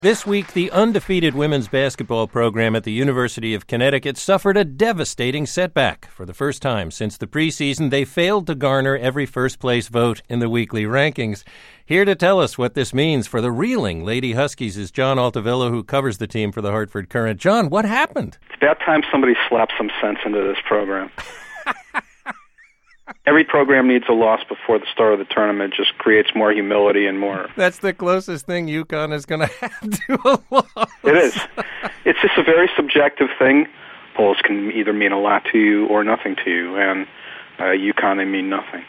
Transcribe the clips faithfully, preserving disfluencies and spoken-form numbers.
This week, the undefeated women's basketball program at the University of Connecticut suffered a devastating setback. For the first time since the preseason, they failed to garner every first-place vote in the weekly rankings. Here to tell us what this means for the reeling Lady Huskies is John Altavilla, who covers the team for the Hartford Courant. John, what happened? It's about time somebody slapped some sense into this program. Every program needs a loss before the start of the tournament. Just creates more humility and more. That's the closest thing UConn is going to have to a loss. It is. It's just a very subjective thing. Polls can either mean a lot to you or nothing to you, and uh, UConn, they mean nothing.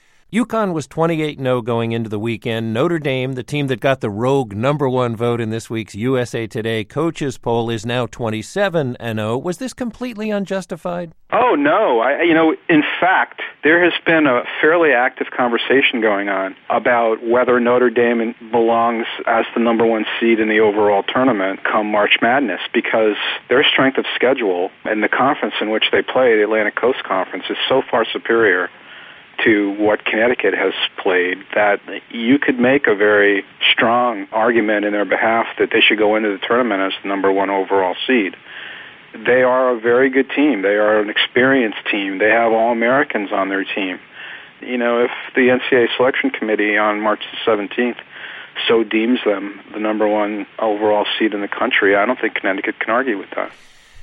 UConn was twenty-eight and oh going into the weekend. Notre Dame, the team that got the rogue number one vote in this week's U S A Today coaches poll, is now twenty-seven and oh. Was this completely unjustified? Oh, no. I, you know, in fact, there has been a fairly active conversation going on about whether Notre Dame belongs as the number one seed in the overall tournament come March Madness, because their strength of schedule and the conference in which they play, the Atlantic Coast Conference, is so far superior to what Connecticut has played that you could make a very strong argument in their behalf that they should go into the tournament as the number one overall seed. They are a very good team. They are an experienced team. They have All-Americans on their team. You know, if the N C double A Selection Committee on March the seventeenth so deems them the number one overall seed in the country, I don't think Connecticut can argue with that.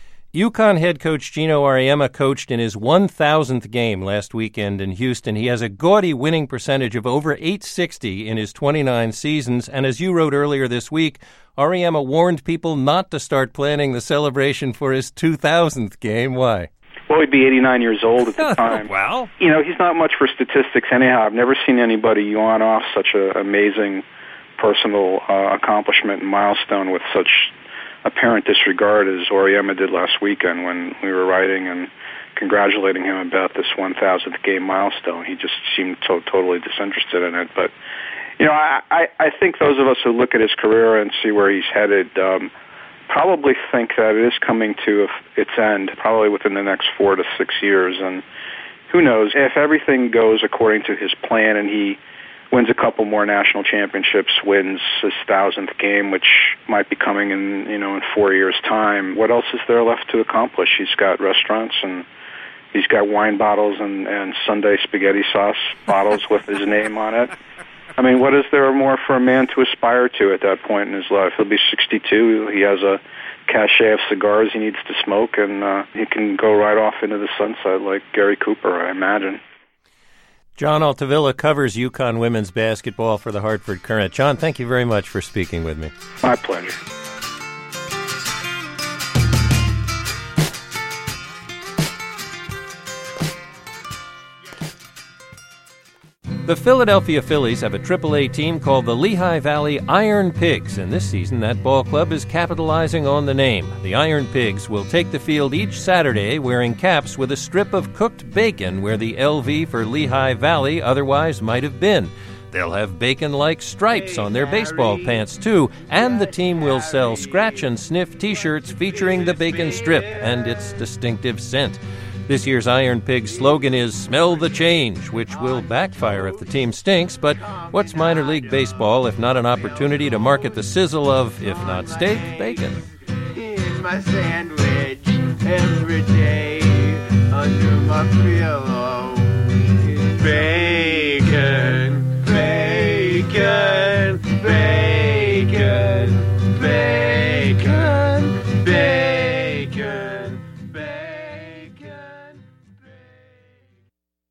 UConn head coach Geno Auriemma coached in his one thousandth game last weekend in Houston. He has a gaudy winning percentage of over eight sixty in his twenty-nine seasons. And as you wrote earlier this week, Auriemma warned people not to start planning the celebration for his two thousandth game. Why? Well, he'd be eighty-nine years old at the time. Wow. You know, he's not much for statistics anyhow. I've never seen anybody yawn off such an amazing personal uh, accomplishment and milestone with such apparent disregard as Auriemma did last weekend when we were writing and congratulating him about this one thousandth game milestone. He just seemed so totally disinterested in it. But, you know, I, I, I think those of us who look at his career and see where he's headed um, probably think that it is coming to its end, probably within the next four to six years. And who knows, if everything goes according to his plan and he wins a couple more national championships, wins his thousandth game, which might be coming in, you know, in four years' time. What else is there left to accomplish? He's got restaurants and he's got wine bottles and, and Sunday spaghetti sauce bottles with his name on it. I mean, what is there more for a man to aspire to at that point in his life? He'll be sixty-two. He has a cachet of cigars he needs to smoke, and uh, he can go right off into the sunset like Gary Cooper, I imagine. John Altavilla covers UConn women's basketball for the Hartford Courant. John, thank you very much for speaking with me. My pleasure. The Philadelphia Phillies have a triple A team called the Lehigh Valley Iron Pigs, and this season that ball club is capitalizing on the name. The Iron Pigs will take the field each Saturday wearing caps with a strip of cooked bacon where the L V for Lehigh Valley otherwise might have been. They'll have bacon-like stripes on their baseball pants, too, and the team will sell scratch-and-sniff T-shirts featuring the bacon strip and its distinctive scent. This year's Iron Pig slogan is "Smell the Change," which will backfire if the team stinks, but what's minor league baseball if not an opportunity to market the sizzle of, if not steak, bacon? Eat my sandwich every day under my pillow. Bacon.